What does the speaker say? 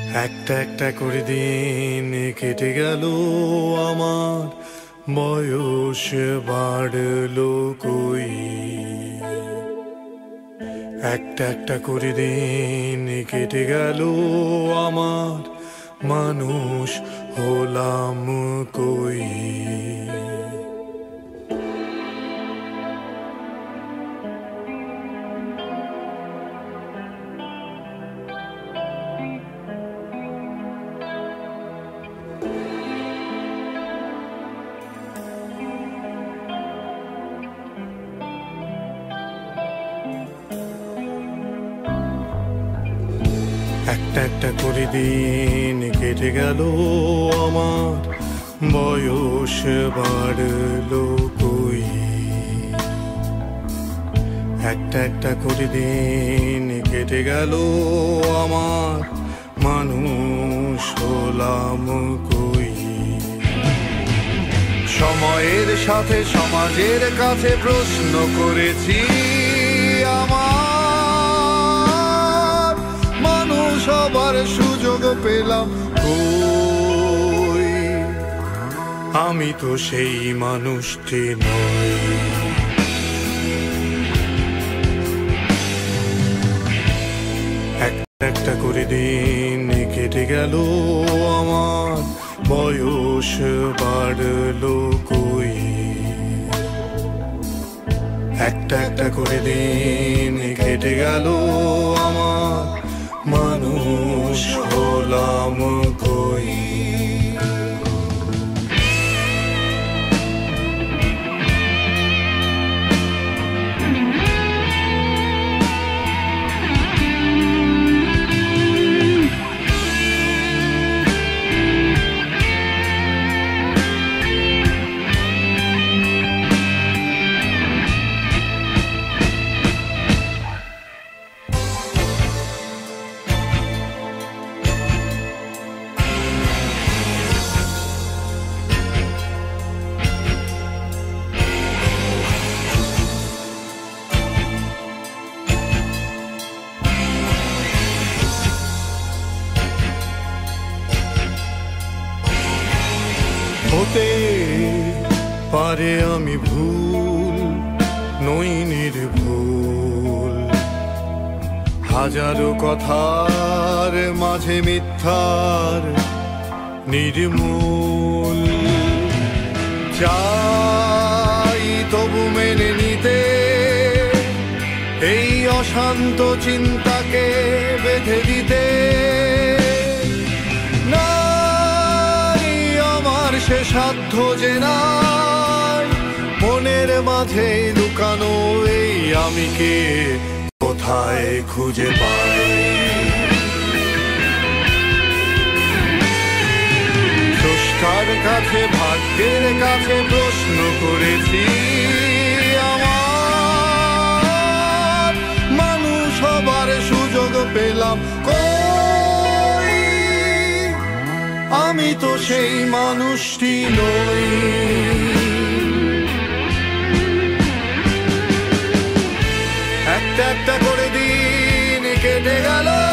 একটা একটা করে দিন কেটে গেল আমার, বয়স বাড়লো কই। একটা একটা করে দিন কেটে গেল আমার, মানুষ হলাম কই। একটা একটা করে দিন কেটে গেল আমার, বয়স বাড়লো কই। একটা একটা করে দিন কেটে গেল আমার, মানুষ হলাম কই। সময়ের সাথে সমাজের কাছে প্রশ্ন করেছি আমার, মানুষ হবার সুযোগ পেলাম কই। আমি তো সেই মানুষটি নই। একটা করে দিন কেটে গেল আমার, বয়স বাড়লো কই। একটা একটা করে দিন কেটে গেল আমার, মানুষ হলাম কই। হতে পারে আমি ভুল, নই নির্ভুল, হাজারো কথার মাঝে মিথ্যার নির্মূল। চাই তবু মেনে নিতে এই অশান্ত চিন্তাকে বেঁধে দিতে। সে সাধ্য যে নাই মনের মাঝে লুকানো এই আমিকে কোথায় খুঁজে পাই। স্রষ্টার কাছে ভাগ্যের কাছে প্রশ্ন করেছি আমার, মানুষ হবার সুযোগ পেলাম কই। আমি তো সেই মানুষটি নই। একটা একটা করে দিন কেটে গেল